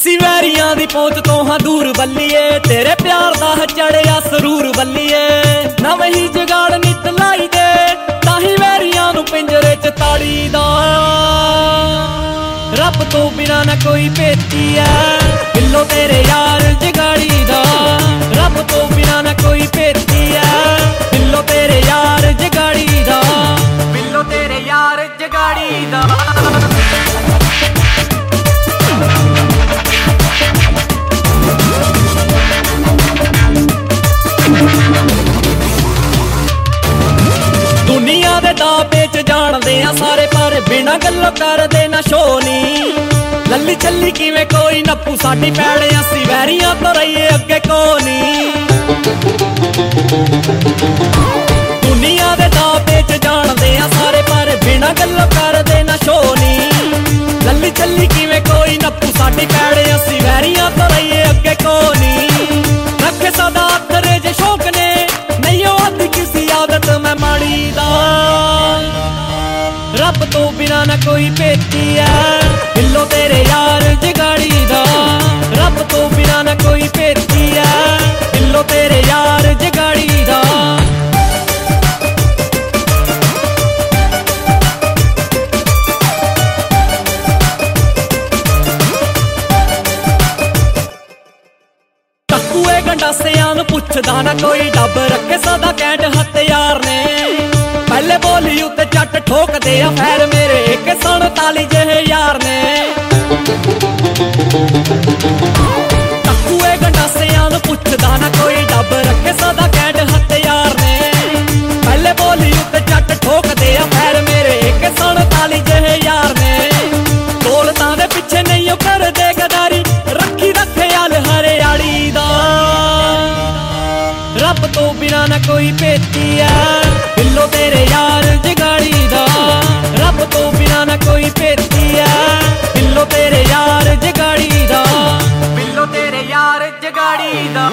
ਅਸੀਂ ਵੈਰੀਆਂ ਦੀ ਪਹੁੰਚ ਤੋਂ ਹਾਂ ਦੂਰ ਬੱਲੀਏ, ਤੇਰੇ ਪਿਆਰ ਦਾ ਚੜਿਆ ਸਰੂਰ ਬੱਲੀਏ। ਨਵੇਂ ਹੀ ਜਗਾੜ ਨਿਤ ਲਾਈ ਦੇ, ਤਾਂ ਹੀ ਵੈਰੀਆਂ ਨੂੰ ਪਿੰਜਰੇ ਚ ਤਾੜੀ ਦਾ। ਰੱਬ ਤੋਂ ਬਿਨਾਂ ਨਾ ਕੋਈ ਭੇਤੀ ਐ, ਬਿੱਲੋ ਤੇਰੇ ਯਾਰ ਜਗਾੜੀ ਦਾ। ਰੱਬ ਤੋਂ ਬਿਨਾਂ ਨਾ ਕੋਈ ਭੇਤੀ ਐ, ਬਿੱਲੋ ਤੇਰੇ ਯਾਰ ਜਗਾੜੀ ਦਾ। ਬਿੱਲੋ ਤੇਰੇ ਯਾਰ ਜਗਾੜੀ ਦਾ। ਦੁਨੀਆ ਦੇ ਦਾਅਵੇ ਚ ਜਾਣਦੇ ਆ ਸਾਰੇ, ਪਰ ਬਿਨਾਂ ਗੱਲੋਂ ਕਰਦੇ ਨਾ ਸ਼ੋ ਨੀ। ਲੱਲੀ ਚੱਲੀ ਕਿਵੇਂ ਕੋਈ ਨੱਪੂ ਸਾਡੀ ਪੈੜ, ਅਸੀਂ ਵੈਰੀਆਂ ਤੋਂ ਰਹੀਏ ਅੱਗੇ ਕੋ ਨੀ। ਦੁਨੀਆ ਦੇ ਦਾਅਵੇ ਚ ਜਾਣਦੇ ਆ ਸਾਰੇ, ਪਰ ਬਿਨਾਂ ਗੱਲੋਂ ਕਰਦੇ ਨਾ ਸ਼ੋ ਨੀ। ਲੱਲੀ ਚੱਲੀ ਕਿਵੇਂ ਕੋਈ ਨੱਪੂ ਸਾਡੀ ਪੈੜ, ਅਸੀਂ ਵੈਰੀਆਂ ਤੋਂ ਰਹੀਏ ਅੱਗੇ ਕੋ ਨੀ। ਰੱਖੇ ਸਦਾ ਤੇਰੇ ਜੇ ਸ਼ੌਕ ਨੇ, ਨਹੀਂ ਆਦੀ ਕਿਸੇ ਆਦਤ ਮੈਂ ਮਾੜੀ ਦਾ। ਰੱਬ ਤੋਂ ਬਿਨਾਂ ਨਾ ਕੋਈ ਭੇਤੀ ਐ, ਬਿੱਲੋ ਤੇਰੇ ਯਾਰ ਜਗਾੜੀ ਦਾ। ਰੱਬ ਤੋਂ ਬਿਨਾਂ ਨਾ ਕੋਈ ਭੇਤੀ ਐ, ਬਿੱਲੋ ਤੇਰੇ ਯਾਰ ਜਗਾੜੀ ਦਾ। ਟੱਕੂਏ ਗੰਡਾਸਿਆਂ ਨੂੰ ਪੁੱਛਦਾ ਨਾ ਕੋਈ, ਡੱਬ ਰੱਖੇ ਸਦਾ ਕੈਂਟ ਹਥਿਆਰ ਨੇ। ਪਹਿਲੇ ਬੋਲੀ ਉੱਤੇ ਜੱਟ ਠੋਕਦੇ ਆ ਫੈਰ, ਮੇਰੇ 147 ਜਿਹੇ ਯਾਰ ਨੇ। ਟੱਕੂਏ ਗੰਡਾਸਿਆਂ ਨੂੰ ਪੁੱਛਦਾ ਨਾ ਕੋਈ, ਡੱਬ ਰੱਖੇ ਸਦਾ ਕੈਂਟ ਹਥਿਆਰ ਨੇ। ਪਹਿਲੇ ਬੋਲੀ ਉੱਤੇ ਜੱਟ ਠੋਕਦੇ ਆ ਫੈਰ, ਮੇਰੇ 147 ਜਿਹੇ ਯਾਰ ਨੇ। ਦੌਲਤਾਂ ਦੇ ਪਿੱਛੇ ਨਹੀਂ ਉਹ ਕਰਦੇ ਗਦਾਰੀ, ਰੱਖੀ ਦਾ ਖਿਆਲ ਹਰਿਆਲੀ ਦਾ। ਰੱਬ ਤੋਂ ਬਿਨਾਂ ਨਾ ਕੋਈ ਭੇਤੀ ਐ, ਬਿੱਲੋ ਤੇਰੇ ਯਾਰ ਜਗਾੜੀ ਦਾ। ਰੱਬ ਤੋਂ ਬਿਨਾਂ ਨਾ ਕੋਈ ਭੇਤੀ ਐ, ਬਿੱਲੋ ਤੇਰੇ ਯਾਰ ਜਗਾੜੀ ਦਾ। ਬਿੱਲੋ ਤੇਰੇ ਯਾਰ ਜਗਾੜੀ ਦਾ।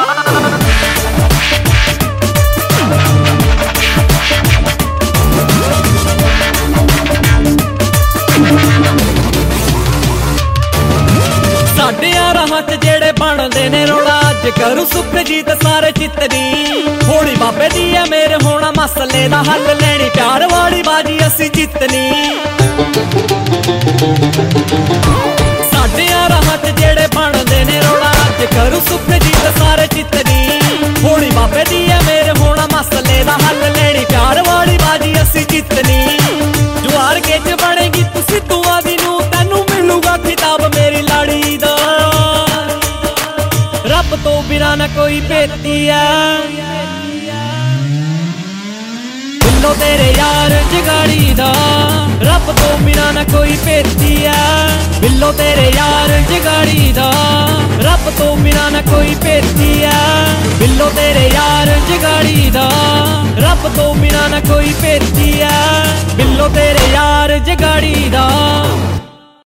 ਸਾਡਿਆਂ ਰਾਹਾਂ ਚ ਜਿਹੜੇ ਬਣਦੇ ਨੇ ਰੌਲਾ, ਅੱਜ ਕਰੂ ਸੁਖਜੀਤ ਸਾਰੇ ਚਿੱਤਨੀ। ਹੋਣੀ ਬਾਬੇ ਦੀ ਐ ਮੇਰੇ ਹੋਣਾ ਮਸਲੇ ਦਾ ਹੱਲ, ਲੈਣੀ ਪਿਆਰ ਵਾਲੀ ਬਾਜੀ ਅਸੀਂ ਜਿੱਤਨੀ। ਸਾਡਿਆਂ ਰਾਹਾਂ ਚ ਜਿਹੜੇ ਬਣਦੇ ਨੇ ਰੌਲਾ, ਅੱਜ ਕਰੂ ਸੁਖਜੀਤ ਸਾਰੇ ਚਿੱਤਨੀ। ਹੋਣੀ ਬਾਬੇ ਦੀ ਐ ਮੇਰੇ ਹੋਣਾ ਮਸਲੇ ਦਾ ਹੱਲ, ਲੈਣੀ ਪਿਆਰ ਵਾਲੀ ਬਾਜੀ ਅਸੀਂ ਜਿੱਤਨੀ। ਜੁਆਰ ਕੇ ਚ ਬਣੇਗੀ ਤੁਸੀਂ ਦੁਆ ਦੀ ਨੂੰ, ਤੈਨੂੰ ਮਿਲੂਗਾ ਖਿਤਾਬ ਮੇਰੀ ਲਾੜੀ ਦਾ। ਰੱਬ ਤੋਂ ਬਿਨਾਂ ਨਾ ਕੋਈ ਭੇਤੀ ਐ, ਬਿੱਲੋ ਤੇਰੇ ਯਾਰ ਜਗਾੜੀ ਦਾ। ਰੱਬ ਤੋਂ ਬਿਨਾਂ ਨਾ ਕੋਈ ਭੇਤੀ ਐ, ਬਿੱਲੋ ਤੇਰੇ ਯਾਰ ਜਗਾੜੀ ਦਾ। ਰੱਬ ਤੋਂ ਬਿਨਾਂ ਨਾ ਕੋਈ ਭੇਤੀ ਐ, ਬਿੱਲੋ ਤੇਰੇ ਯਾਰ ਜਗਾੜੀ ਦਾ। ਰੱਬ ਤੋਂ ਬਿਨਾਂ ਨਾ ਕੋਈ ਭੇਤੀ ਐ, ਬਿੱਲੋ ਤੇਰੇ ਯਾਰ ਜਗਾੜੀ ਦਾ।